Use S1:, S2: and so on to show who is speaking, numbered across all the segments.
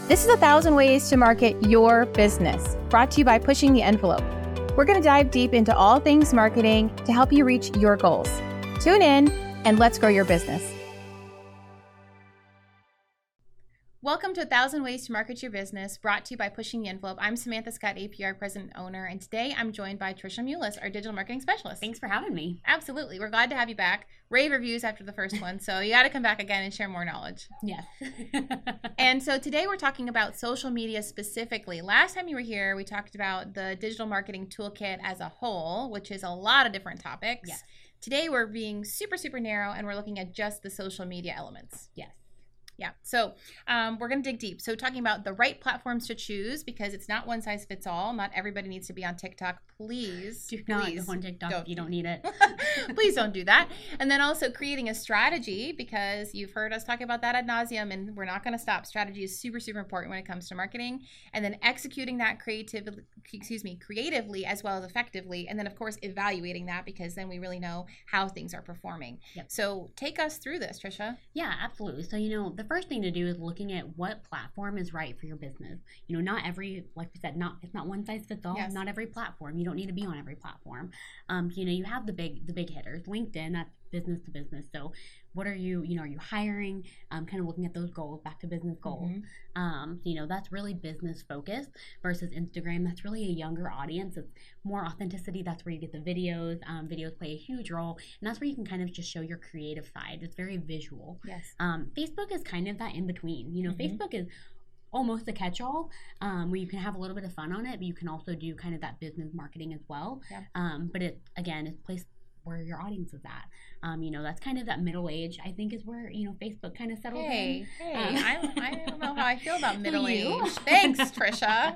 S1: This is 1,000 Ways to Market Your Business, brought to you by Pushing the Envelope. We're going to dive deep into all things marketing to help you reach your goals. Tune in and let's grow your business. Welcome to 1,000 Ways to Market Your Business, brought to you by Pushing the Envelope. I'm Samantha Scott, APR President and Owner, and today I'm joined by Trisha Mulis, our Digital Marketing Specialist.
S2: Thanks for having me.
S1: Absolutely. We're glad to have you back. Rave reviews after the first one, so you got to come back again and share more knowledge.
S2: Yes.
S1: And so today we're talking about social media specifically. Last time you were here, we talked about the digital marketing toolkit as a whole, which is a lot of different topics.
S2: Yes.
S1: Today we're being super narrow, and we're looking at just the social media elements.
S2: Yes.
S1: Yeah. So we're going to dig deep. So talking about the right platforms to choose, because it's not one size fits all. Not everybody needs to be on TikTok. Please.
S2: Do not go on TikTok if you don't need it.
S1: Please don't do that. And then also creating a strategy, because you've heard us talk about that ad nauseum, and we're not going to stop. Strategy is super important when it comes to marketing. And then executing that creatively as well as effectively. And then, of course, evaluating that, because then we really know how things are performing.
S2: Yep.
S1: So take us through this, Trisha.
S2: Yeah, absolutely. So, the first thing to do is looking at what platform is right for your business. Not every, like we said, it's not one size fits all.
S1: Yes.
S2: Not every platform. You don't need to be on every platform. You have the big hitters. LinkedIn, that's business to business. So what are you hiring? Kind of looking at those goals, back to business goals.
S1: Mm-hmm.
S2: That's really business focused versus Instagram. That's really a younger audience. It's more authenticity. That's where you get the videos. Videos play a huge role. And that's where you can kind of just show your creative side. It's very visual.
S1: Yes.
S2: Facebook is kind of that in between.
S1: Mm-hmm.
S2: Facebook is almost a catch-all where you can have a little bit of fun on it, but you can also do kind of that business marketing as well. Yeah. But it's placed where your audience is at. That's kind of that middle age, I think, is where, Facebook kind of settles in.
S1: I don't know how I feel about middle age. Thanks, Trisha.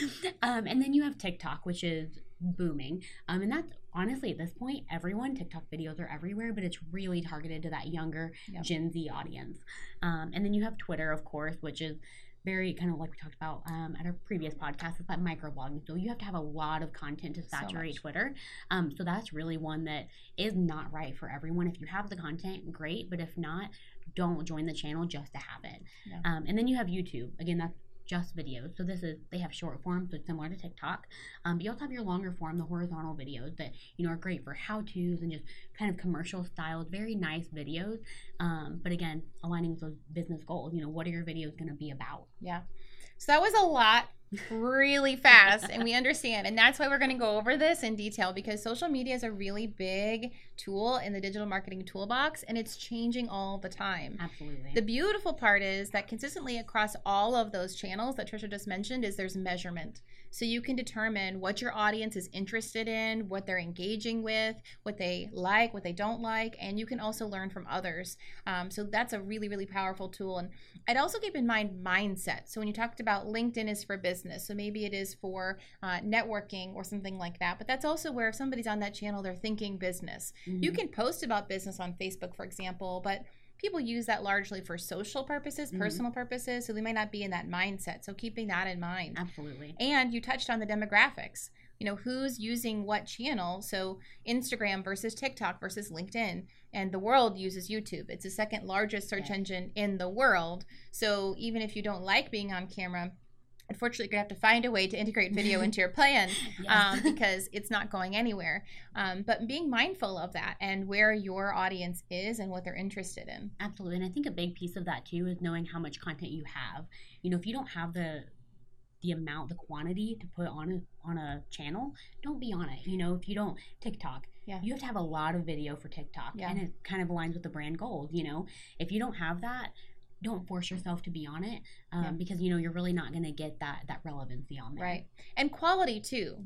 S2: And then you have TikTok, which is booming. And that's honestly, at this point, TikTok videos are everywhere, but it's really targeted to that younger Gen Z audience. And then you have Twitter, of course, which is very kind of like we talked about at our previous podcast. It's that microblogging. So you have to have a lot of content to saturate Twitter. So that's really one that is not right for everyone. If you have the content, great. But if not, don't join the channel just to have it. Yeah. And then you have YouTube. Again, that's just videos. So they have short form, so it's similar to TikTok. But you also have your longer form, the horizontal videos that, are great for how-tos and just kind of commercial styled, very nice videos. But again, aligning with those business goals, what are your videos going to be about?
S1: Yeah. So that was a lot really fast, and we understand. And that's why we're going to go over this in detail, because social media is a really big tool in the digital marketing toolbox, and it's changing all the time.
S2: Absolutely.
S1: The beautiful part is that consistently across all of those channels that Trisha just mentioned is there's measurement. So you can determine what your audience is interested in, what they're engaging with, what they like, what they don't like, and you can also learn from others. So that's a really powerful tool. And I'd also keep in mind mindset. So when you talked about LinkedIn is for business, so maybe it is for networking or something like that. But that's also where if somebody's on that channel, they're thinking business. Mm-hmm. You can post about business on Facebook, for example, but people use that largely for social purposes, personal purposes, so they might not be in that mindset. So keeping that in mind.
S2: Absolutely.
S1: And you touched on the demographics. Who's using what channel. So Instagram versus TikTok versus LinkedIn. And the world uses YouTube. It's the second largest search engine in the world. So even if you don't like being on camera, unfortunately, you're going to have to find a way to integrate video into your plan because it's not going anywhere. But being mindful of that and where your audience is and what they're interested in.
S2: Absolutely. And I think a big piece of that, too, is knowing how much content you have. If you don't have the amount, the quantity to put on a channel, don't be on it. If you don't, TikTok. Yeah. You have to have a lot of video for TikTok. Yeah. And it kind of aligns with the brand goals. If you don't have that, don't force yourself to be on it because, you're really not going to get that relevancy on there.
S1: Right. And quality too,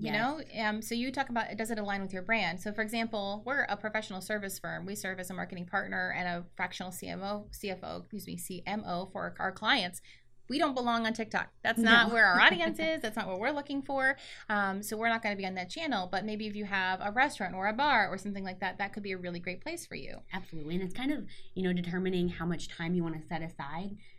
S1: so you talk about, does it align with your brand? So for example, we're a professional service firm. We serve as a marketing partner and a fractional CMO for our clients. We don't belong on TikTok. That's not where our audience is. That's not what we're looking for. So we're not going to be on that channel. But maybe if you have a restaurant or a bar or something like that, that could be a really great place for you.
S2: Absolutely. And it's kind of, determining how much time you want to set aside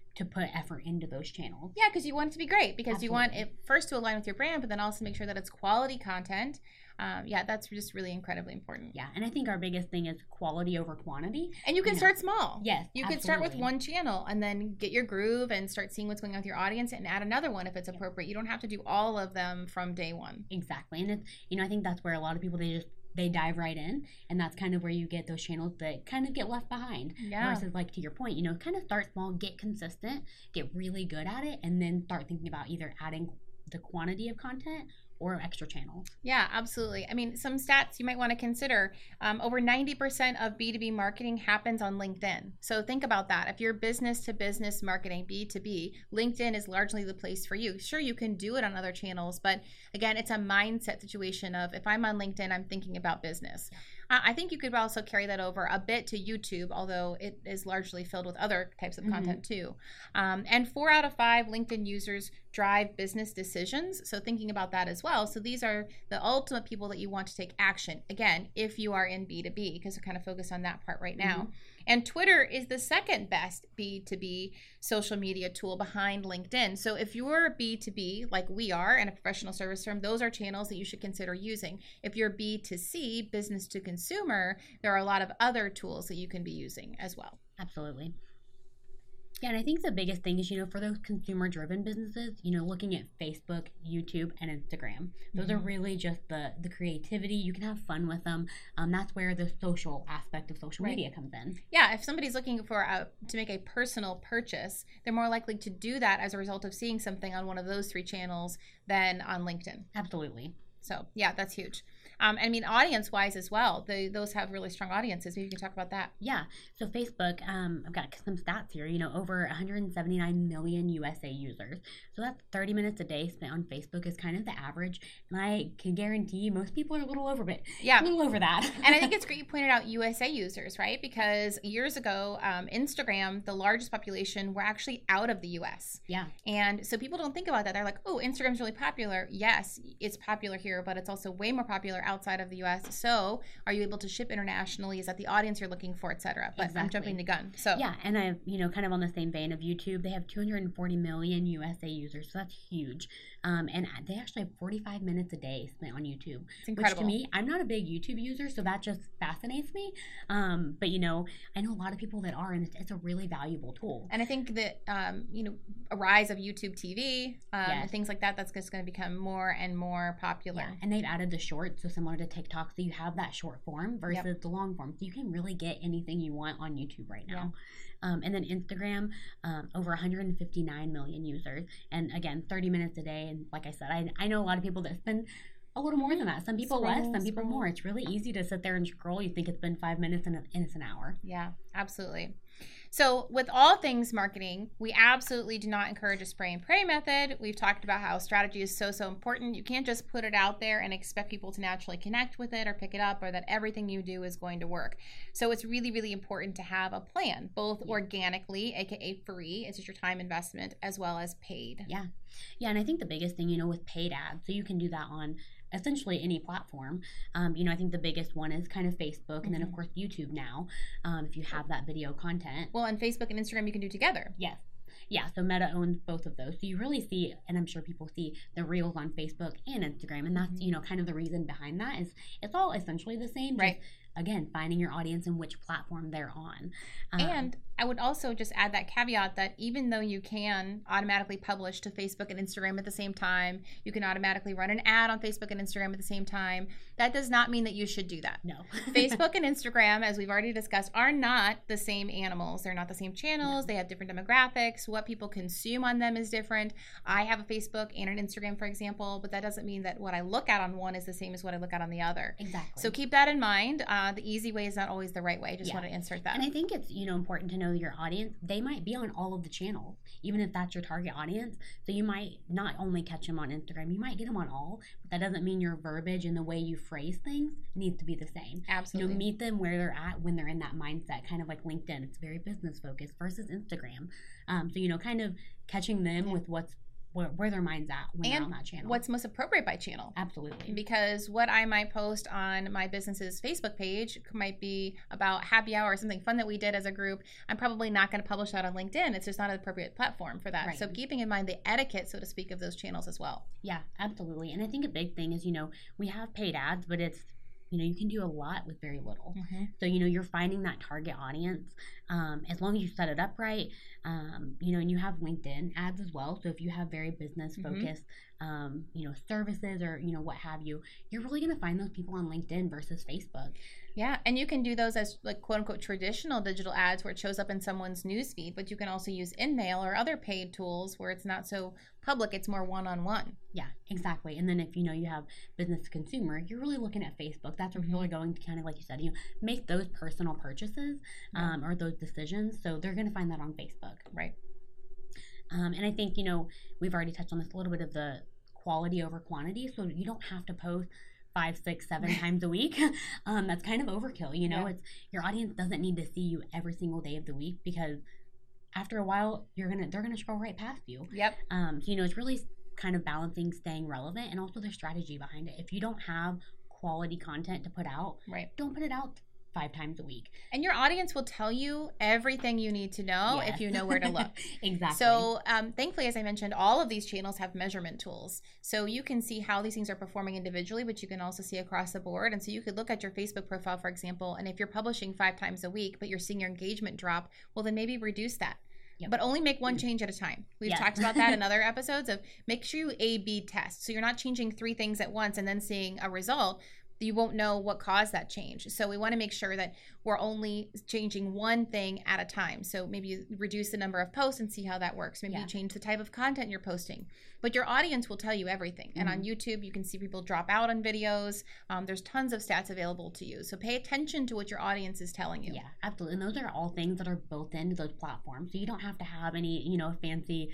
S2: to put effort into those channels.
S1: Yeah, because you want it to be great, because
S2: Absolutely.
S1: you want it first to align with your brand, but then also make sure that it's quality content. Yeah, that's just really incredibly important.
S2: Yeah, and I think our biggest thing is quality over quantity.
S1: And you can start small.
S2: Yes,
S1: you can start with one channel and then get your groove and start seeing what's going on with your audience and add another one if it's appropriate. You don't have to do all of them from day one.
S2: Exactly, and it's, I think that's where a lot of people, they dive right in, and that's kind of where you get those channels that kind of get left behind.
S1: Yeah.
S2: Versus, like, to your point, kind of start small, get consistent, get really good at it, and then start thinking about either adding the quantity of content or extra channels.
S1: Yeah, absolutely. I mean, some stats you might want to consider. Over 90% of B2B marketing happens on LinkedIn. So think about that. If you're business to business marketing, B2B, LinkedIn is largely the place for you. Sure, you can do it on other channels, but again, it's a mindset situation of, if I'm on LinkedIn, I'm thinking about business. I think you could also carry that over a bit to YouTube, although it is largely filled with other types of content too. And 4 out of 5 LinkedIn users drive business decisions. So thinking about that as well. So these are the ultimate people that you want to take action. Again, if you are in B2B, because we're kind of focused on that part right now. And Twitter is the second best B2B social media tool behind LinkedIn. So if you're a B2B, like we are, and a professional service firm, those are channels that you should consider using. If you're B2C, business to consumer, there are a lot of other tools that you can be using as well.
S2: Absolutely. Yeah, and I think the biggest thing is, for those consumer-driven businesses, looking at Facebook, YouTube, and Instagram. Those are really just the creativity. You can have fun with them. That's where the social aspect of social media comes in.
S1: Yeah, if somebody's looking for to make a personal purchase, they're more likely to do that as a result of seeing something on one of those 3 channels than on LinkedIn.
S2: Absolutely.
S1: So, yeah, that's huge. I mean, audience-wise as well, those have really strong audiences. Maybe you can talk about that.
S2: Yeah. So Facebook, I've got some stats here. Over 179 million USA users. So that's 30 minutes a day spent on Facebook is kind of the average. And I can guarantee most people are a little over it.
S1: Yeah.
S2: A little over that.
S1: And I think it's great you pointed out USA users, right? Because years ago, Instagram, the largest population, were actually out of the US.
S2: Yeah.
S1: And so people don't think about that. They're like, oh, Instagram's really popular. Yes, it's popular here, but it's also way more popular outside of the US. So are you able to ship internationally? Is that the audience you're looking for, et cetera? But I'm jumping the gun. So
S2: yeah, and I've, kind of on the same vein of YouTube, they have 240 million USA users. So that's huge. And they actually have 45 minutes a day spent on YouTube.
S1: It's incredible.
S2: Which to me, I'm not a big YouTube user, so that just fascinates me. But, I know a lot of people that are, and it's a really valuable tool.
S1: And I think that, a rise of YouTube TV and things like that, that's just going to become more and more popular.
S2: Yeah. And they've added the shorts, so similar to TikTok, so you have that short form versus the long form. So you can really get anything you want on YouTube right now. And then Instagram, over 159 million users. And again, 30 minutes a day. And like I said, I know a lot of people that spend a little more than that. Some people less, some people more. It's really easy to sit there and scroll. You think it's been 5 minutes and it's an hour.
S1: Yeah, absolutely. So with all things marketing, we absolutely do not encourage a spray and pray method. We've talked about how strategy is so important. You can't just put it out there and expect people to naturally connect with it or pick it up, or that everything you do is going to work. So it's really, really important to have a plan, both organically, aka free, it's just your time investment, as well as paid.
S2: Yeah. Yeah, and I think the biggest thing, with paid ads, so you can do that on essentially any platform. I think the biggest one is kind of Facebook, and then of course YouTube now, if you have that video content.
S1: Well, and Facebook and Instagram you can do together.
S2: Yes. Yeah, so Meta owns both of those. So you really see, and I'm sure people see the reels on Facebook and Instagram, and that's, kind of the reason behind that is it's all essentially the same.
S1: Right.
S2: Just, again, finding your audience and which platform they're on.
S1: And I would also just add that caveat that even though you can automatically publish to Facebook and Instagram at the same time, you can automatically run an ad on Facebook and Instagram at the same time, that does not mean that you should do that.
S2: No.
S1: Facebook and Instagram, as we've already discussed, are not the same animals. They're not the same channels. No. They have different demographics. What people consume on them is different. I have a Facebook and an Instagram, for example, but that doesn't mean that what I look at on one is the same as what I look at on the other.
S2: Exactly.
S1: So keep that in mind. The easy way is not always the right way. Just want to insert that.
S2: And I think it's, important to know your audience. They might be on all of the channels, even if that's your target audience. So you might not only catch them on Instagram, you might get them on all, but that doesn't mean your verbiage and the way you phrase things needs to be the same.
S1: Absolutely.
S2: Meet them where they're at when they're in that mindset, kind of like LinkedIn. It's very business focused versus Instagram. So, kind of catching them with what's where their mind's at when they're on that channel.
S1: What's most appropriate by channel.
S2: Absolutely.
S1: Because what I might post on my business's Facebook page might be about happy hour or something fun that we did as a group. I'm probably not going to publish that on LinkedIn. It's just not an appropriate platform for that. Right. So keeping in mind the etiquette, so to speak, of those channels as well.
S2: Yeah, absolutely. And I think a big thing is, we have paid ads, but it's, you can do a lot with very little. Mm-hmm. So, you're finding that target audience as long as you set it up right, and you have LinkedIn ads as well. So if you have very business focused, services or, what have you, you're really going to find those people on LinkedIn versus Facebook.
S1: Yeah, and you can do those as like quote unquote traditional digital ads where it shows up in someone's newsfeed, but you can also use InMail or other paid tools where it's not so public, it's more one-on-one.
S2: Yeah, exactly. And then if you have business to consumer, you're really looking at Facebook. That's where people are going to kind of, like you said, make those personal purchases or those decisions. So they're going to find that on Facebook.
S1: Right.
S2: And I think, we've already touched on this a little bit of the quality over quantity. So you don't have to post 5, 6, 7 times a week. That's kind of overkill. It's your audience doesn't need to see you every single day of the week because after a while they're gonna scroll right past you.
S1: Yep.
S2: So it's really kind of balancing staying relevant and also the strategy behind it. If you don't have quality content to put out,
S1: right,
S2: don't put it out 5 times a week.
S1: And your audience will tell you everything you need to know if you know where to look.
S2: Exactly.
S1: So thankfully, as I mentioned, all of these channels have measurement tools. So you can see how these things are performing individually, but you can also see across the board. And so you could look at your Facebook profile, for example, and if you're publishing 5 times a week, but you're seeing your engagement drop, well, then maybe reduce that. Yep. But only make one change at a time. We've talked about that in other episodes of make sure you A/B test. So you're not changing 3 things at once and then seeing a result. You won't know what caused that change. So we want to make sure that we're only changing one thing at a time. So maybe you reduce the number of posts and see how that works. Maybe you change the type of content you're posting. But your audience will tell you everything. And on YouTube, you can see people drop out on videos. There's tons of stats available to you. So pay attention to what your audience is telling you.
S2: Yeah, absolutely. And those are all things that are built into those platforms. So you don't have to have any, fancy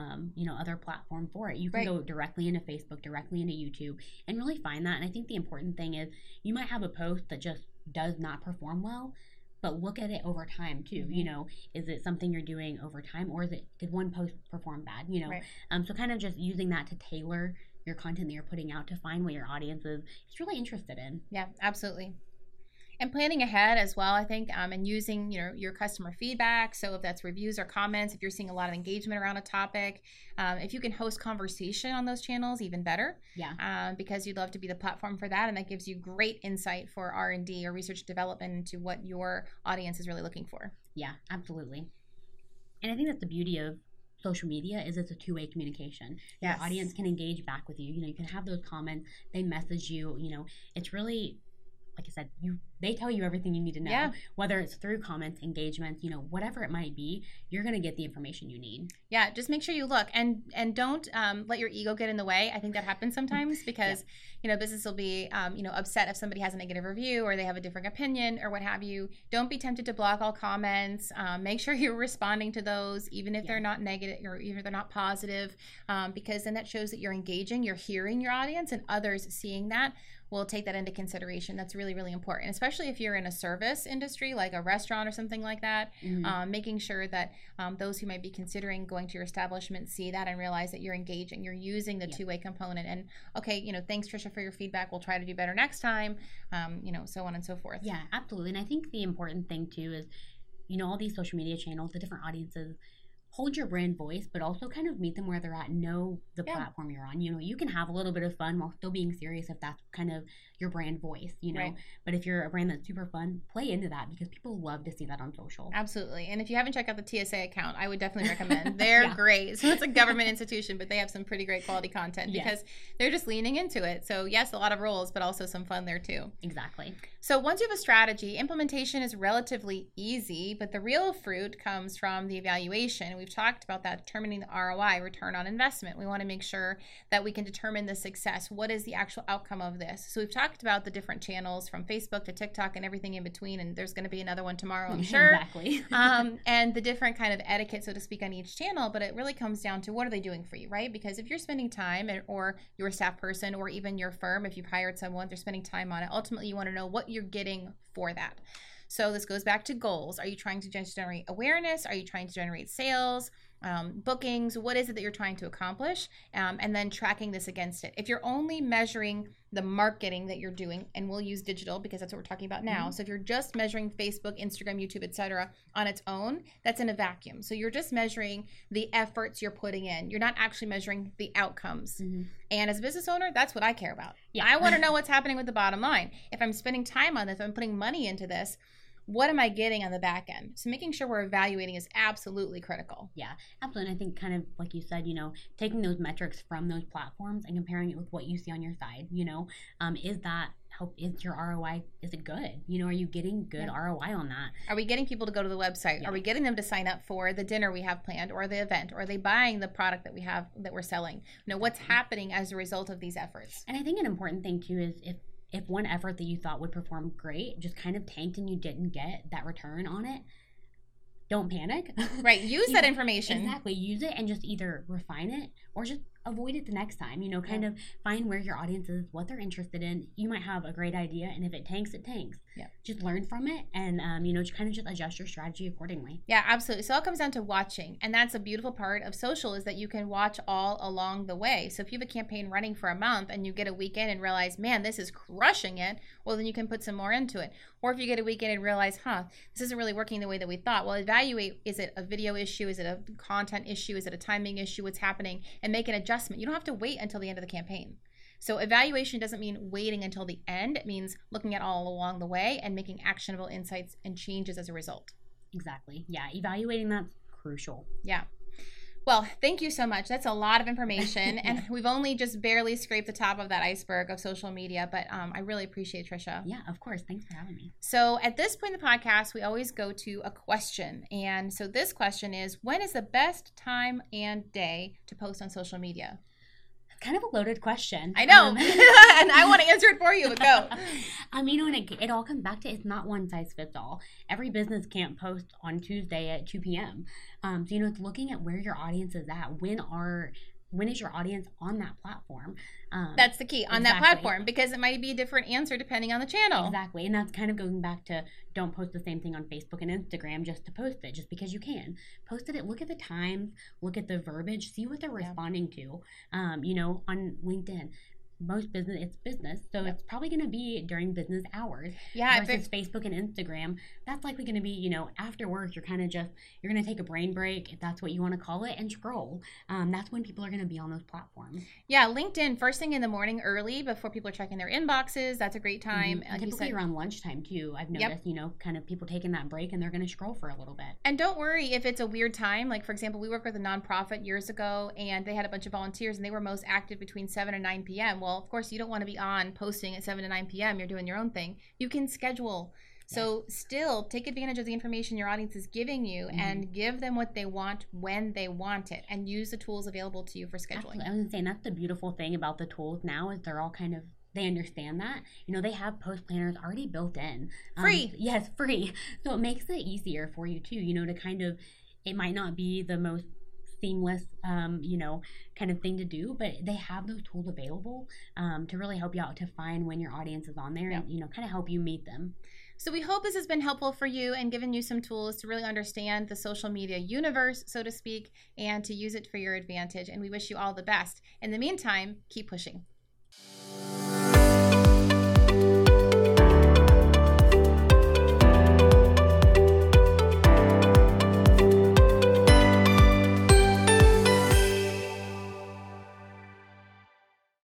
S2: other platform for it. You can go directly into Facebook, directly into YouTube, and really find that. And I think the important thing is you might have a post that just does not perform well, but look at it over time too. Is it something you're doing over time, or did one post perform bad? So kind of just using that to tailor your content that you're putting out to find what your audience is really interested in.
S1: Yeah, absolutely. And planning ahead as well, I think, and using your customer feedback. So if that's reviews or comments, if you're seeing a lot of engagement around a topic, if you can host conversation on those channels, even better.
S2: Yeah.
S1: Because you'd love to be the platform for that, and that gives you great insight for R&D or research development into what your audience is really looking for.
S2: Yeah, absolutely. And I think that's the beauty of social media is it's a two-way communication.
S1: Yes.
S2: Your audience can engage back with you. You can have those comments. They message you. It's really, like I said, they tell you everything you need to know.
S1: Yeah.
S2: Whether it's through comments, engagements, whatever it might be, you're going to get the information you need.
S1: Yeah, just make sure you look and don't let your ego get in the way. I think that happens sometimes because business will be upset if somebody has a negative review or they have a different opinion or what have you. Don't be tempted to block all comments. Make sure you're responding to those even if they're not negative or even if they're not positive, because then that shows that you're engaging, you're hearing your audience, and others seeing that will take that into consideration. That's really, really important, especially if you're in a service industry like a restaurant or something like that. Making sure that those who might be considering going to your establishment see that and realize that you're engaging, you're using the two-way component. And thanks Trisha for your feedback. We'll try to do better next time. So on and so forth.
S2: Yeah, absolutely. And I think the important thing too is, all these social media channels, the different audiences, hold your brand voice, but also kind of meet them where they're at. Know the platform you're on. You can have a little bit of fun while still being serious if that's kind of your brand voice, Right. But if you're a brand that's super fun, play into that because people love to see that on social.
S1: Absolutely. And if you haven't checked out the TSA account, I would definitely recommend. They're great. So it's a government institution, but they have some pretty great quality content because they're just leaning into it. So yes, a lot of rules, but also some fun there too.
S2: Exactly.
S1: So once you have a strategy, implementation is relatively easy, but the real fruit comes from the evaluation. We've talked about that, determining the ROI, return on investment. We want to make sure that we can determine the success. What is the actual outcome of this? So we've talked about the different channels from Facebook to TikTok and everything in between, and there's going to be another one tomorrow, I'm sure.
S2: Exactly.
S1: And the different kind of etiquette, so to speak, on each channel, but it really comes down to what are they doing for you, right? Because if you're spending time, or you're a staff person, or even your firm, if you've hired someone, they're spending time on it, ultimately you want to know what you're getting for that. So this goes back to goals. Are you trying to just generate awareness? Are you trying to generate sales? bookings, what is it that you're trying to accomplish, and then tracking this against it. If you're only measuring the marketing that you're doing, and we'll use digital because that's what we're talking about now. So if you're just measuring Facebook, Instagram, YouTube, etc. on its own, that's in a vacuum. So you're just measuring the efforts you're putting in. You're not actually measuring the outcomes. And as a business owner, that's what I care about. I want to know what's happening with the bottom line. If I'm spending time on this, if I'm putting money into this, what am I getting on the back end? So making sure we're evaluating is absolutely critical.
S2: Yeah, absolutely. And I think kind of like you said, taking those metrics from those platforms and comparing it with what you see on your side, is your ROI, is it good? Are you getting good ROI on that?
S1: Are we getting people to go to the website? Are we getting them to sign up for the dinner we have planned or the event? Or are they buying the product that we're selling? What's happening as a result of these efforts?
S2: And I think an important thing too is if one effort that you thought would perform great just kind of tanked and you didn't get that return on it, don't panic.
S1: Right. Use that information.
S2: Exactly. Use it and just either refine it or just avoid it the next time. Kind of find where your audience is, what they're interested in. You might have a great idea, and if it tanks, it tanks.
S1: Yeah.
S2: Just learn from it and, just adjust your strategy accordingly.
S1: Yeah, absolutely. So it all comes down to watching. And that's a beautiful part of social is that you can watch all along the way. So if you have a campaign running for a month and you get a weekend and realize, man, this is crushing it, well, then you can put some more into it. Or if you get a weekend and realize, this isn't really working the way that we thought, well, evaluate, is it a video issue? Is it a content issue? Is it a timing issue? What's happening? And make an adjustment. You don't have to wait until the end of the campaign. So evaluation doesn't mean waiting until the end. It means looking at all along the way and making actionable insights and changes as a result.
S2: Exactly. Yeah. Evaluating that's crucial.
S1: Yeah. Well, thank you so much. That's a lot of information. And we've only just barely scraped the top of that iceberg of social media. But I really appreciate it, Trisha.
S2: Yeah, of course. Thanks for having me.
S1: So at this point in the podcast, we always go to a question. And so this question is, when is the best time and day to post on social media?
S2: Kind of a loaded question.
S1: I know. And I want to answer it for you, but go.
S2: It all comes back to it's not one size fits all. Every business can't post on Tuesday at 2 p.m. So, it's looking at where your audience is at. When is your audience on that platform?
S1: That's the key, on that platform, because it might be a different answer depending on the channel.
S2: Exactly. And that's kind of going back to don't post the same thing on Facebook and Instagram just to post it, just because you can. Post it, look at the times, look at the verbiage, see what they're responding to. On LinkedIn. Most business, it's business, so it's probably going to be during business hours.
S1: Yeah,
S2: versus Facebook and Instagram, that's likely going to be, after work. You're going to take a brain break, if that's what you want to call it, and scroll. That's when people are going to be on those platforms.
S1: Yeah, LinkedIn first thing in the morning, early before people are checking their inboxes. That's a great time.
S2: Like typically around lunchtime too. I've noticed, kind of people taking that break and they're going to scroll for a little bit.
S1: And don't worry if it's a weird time. Like for example, we worked with a nonprofit years ago, and they had a bunch of volunteers, and they were most active between 7 and 9 p.m. Well, of course, you don't want to be on posting at 7 to 9 p.m. You're doing your own thing. You can schedule. So still take advantage of the information your audience is giving you and give them what they want when they want it, and use the tools available to you for scheduling.
S2: Absolutely. I was saying that's the beautiful thing about the tools now is they're all kind of, they understand that. They have post planners already built in.
S1: Free.
S2: Yes, free. So it makes it easier for you too, to kind of, it might not be the most seamless, kind of thing to do, but they have those tools available to really help you out to find when your audience is on there and, kind of help you meet them.
S1: So we hope this has been helpful for you and given you some tools to really understand the social media universe, so to speak, and to use it for your advantage. And we wish you all the best. In the meantime, keep pushing.